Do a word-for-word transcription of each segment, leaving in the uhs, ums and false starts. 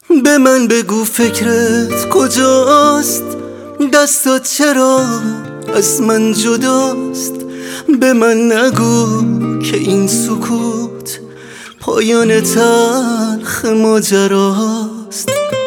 به من بگو فکرت کجاست، دستات چرا از من جداست. به من نگو که این سکوت پایان تلخ ماجراست.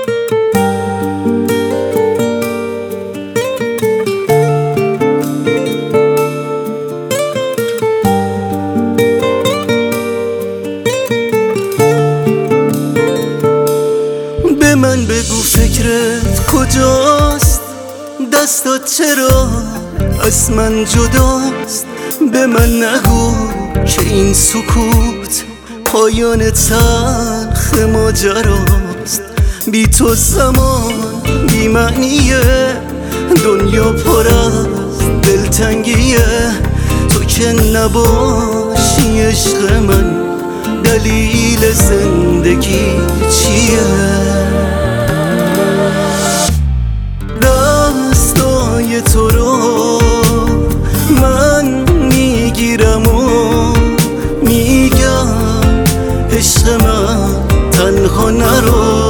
به من بگو فکرت کجاست، دستات چرا از من جداست. به من نگو که این سکوت پایان تلخ ماجراست. بی تو زمان بی معنیه، دنیا پر از دلتنگیه. تو که نباشی عشق من، دلیل زندگی چیه؟ دستای تو رو من میگیرم و میگم عشق من تنها نرو.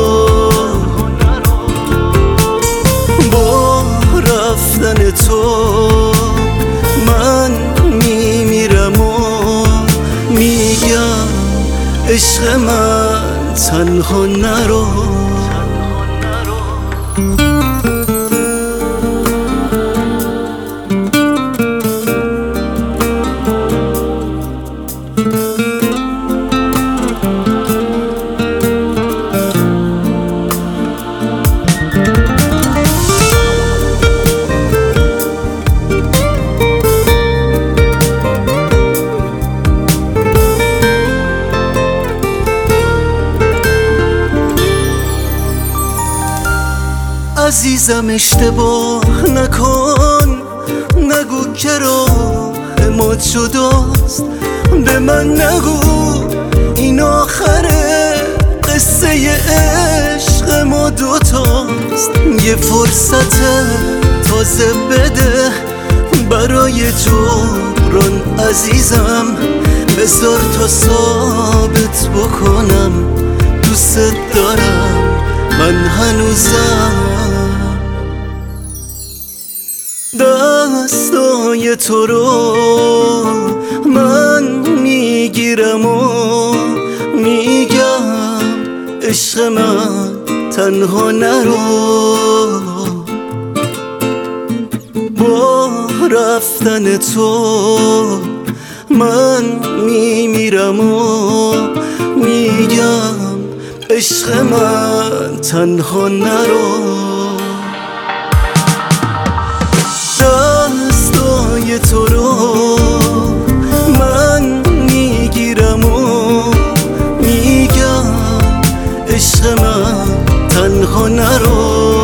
با رفتن تو من میمیرم و میگم عشق من تنها نرو. عزیزم اشتباه نکن، نگو که راه ما جداست. به من نگو این آخره قصه عشق ما دوتاست. یه فرصت تازه بده برای جبران عزیزم. بذار تا ثابت بکنم دوست دارم من هنوزم. دستای تو رو من میگیرم و میگم عشق من تنها نرو. با رفتن تو من میمیرم و میگم عشق من تنها نرو. دستای تو رو من میگیرم و میگم عشق من تنها نرو.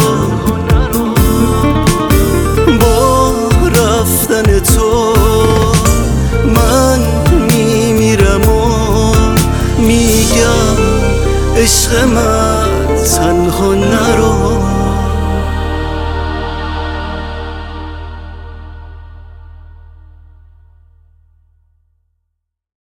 با رفتن تو من میمیرم و میگم عشق من تنها نرو.